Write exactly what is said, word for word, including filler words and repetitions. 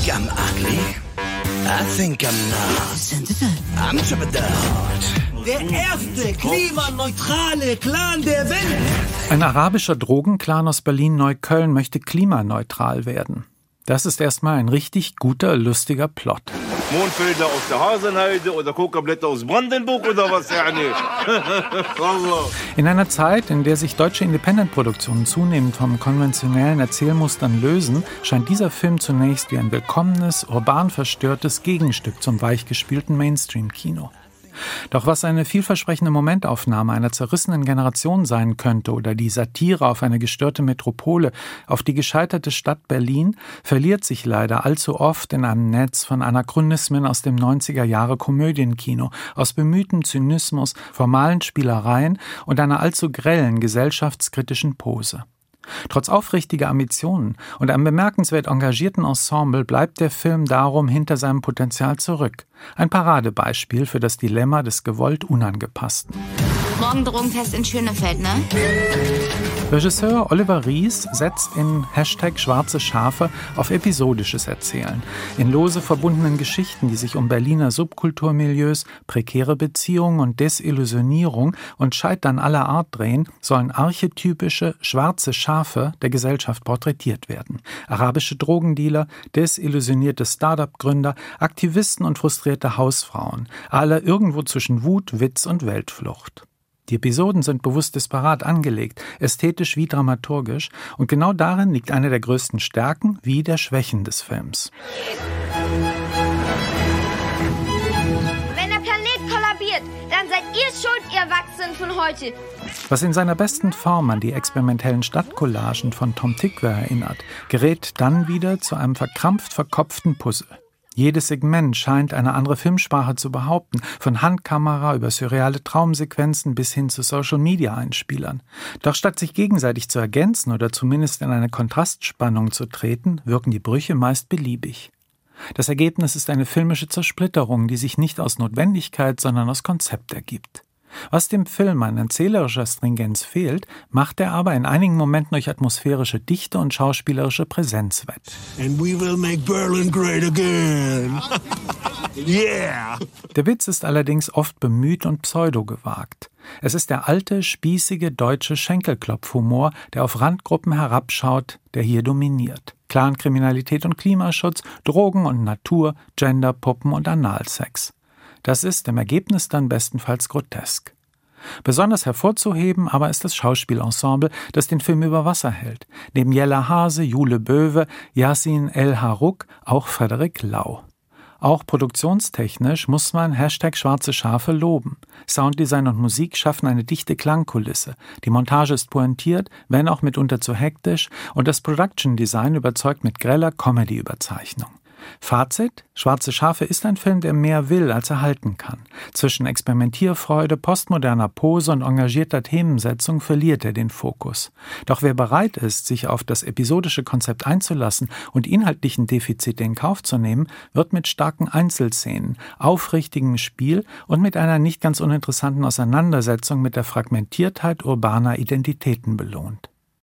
I'm ugly? I think I'm not. I'm Chabadot. Der erste klimaneutrale Clan der Welt. Ein arabischer Drogenclan aus Berlin-Neukölln möchte klimaneutral werden. Das ist erstmal ein richtig guter, lustiger Plot. Mondfelder aus der Hasenheide oder Kokablätter aus Brandenburg oder was, yani? In einer Zeit, in der sich deutsche Independent-Produktionen zunehmend vom konventionellen Erzählmustern lösen, scheint dieser Film zunächst wie ein willkommenes, urban verstörtes Gegenstück zum weichgespülten Mainstream-Kino. Doch was eine vielversprechende Momentaufnahme einer zerrissenen Generation sein könnte oder die Satire auf eine gestörte Metropole, auf die gescheiterte Stadt Berlin, verliert sich leider allzu oft in einem Netz von Anachronismen aus dem neunziger-Jahre-Komödienkino, aus bemühtem Zynismus, formalen Spielereien und einer allzu grellen gesellschaftskritischen Pose. Trotz aufrichtiger Ambitionen und einem bemerkenswert engagierten Ensemble bleibt der Film darum hinter seinem Potenzial zurück. Ein Paradebeispiel für das Dilemma des gewollt Unangepassten. Morgen Drogentest in Schönefeld, ne? Regisseur Oliver Ries setzt in Hashtag Schwarze Schafe auf episodisches Erzählen. In lose verbundenen Geschichten, die sich um Berliner Subkulturmilieus, prekäre Beziehungen und Desillusionierung und Scheitern aller Art drehen, sollen archetypische schwarze Schafe der Gesellschaft porträtiert werden. Arabische Drogendealer, desillusionierte Start-up-Gründer, Aktivisten und frustrierte Hausfrauen. Alle irgendwo zwischen Wut, Witz und Weltflucht. Die Episoden sind bewusst disparat angelegt, ästhetisch wie dramaturgisch, und genau darin liegt eine der größten Stärken wie der Schwächen des Films. Wenn der Planet kollabiert, dann seid ihr schuld, ihr Erwachsenen von heute. Was in seiner besten Form an die experimentellen Stadtcollagen von Tom Tykwer erinnert, gerät dann wieder zu einem verkrampft verkopften Puzzle. Jedes Segment scheint eine andere Filmsprache zu behaupten, von Handkamera über surreale Traumsequenzen bis hin zu Social-Media-Einspielern. Doch statt sich gegenseitig zu ergänzen oder zumindest in eine Kontrastspannung zu treten, wirken die Brüche meist beliebig. Das Ergebnis ist eine filmische Zersplitterung, die sich nicht aus Notwendigkeit, sondern aus Konzept ergibt. Was dem Film an erzählerischer Stringenz fehlt, macht er aber in einigen Momenten durch atmosphärische Dichte und schauspielerische Präsenz wett. And we will make Berlin great again. Yeah! Der Witz ist allerdings oft bemüht und pseudogewagt. Es ist der alte, spießige deutsche Schenkelklopfhumor, der auf Randgruppen herabschaut, der hier dominiert. Clankriminalität und Klimaschutz, Drogen und Natur, Gender, Puppen und Analsex. Das ist im Ergebnis dann bestenfalls grotesk. Besonders hervorzuheben aber ist das Schauspielensemble, das den Film über Wasser hält. Neben Jella Hase, Jule Böwe, Yasin El-Haruk auch Frederik Lau. Auch produktionstechnisch muss man Hashtag Schwarze Schafe loben. Sounddesign und Musik schaffen eine dichte Klangkulisse. Die Montage ist pointiert, wenn auch mitunter zu hektisch, und das Production Design überzeugt mit greller Comedy-Überzeichnung. Fazit: Schwarze Schafe ist ein Film, der mehr will, als er halten kann. Zwischen Experimentierfreude, postmoderner Pose und engagierter Themensetzung verliert er den Fokus. Doch wer bereit ist, sich auf das episodische Konzept einzulassen und inhaltlichen Defizite in Kauf zu nehmen, wird mit starken Einzelszenen, aufrichtigem Spiel und mit einer nicht ganz uninteressanten Auseinandersetzung mit der Fragmentiertheit urbaner Identitäten belohnt.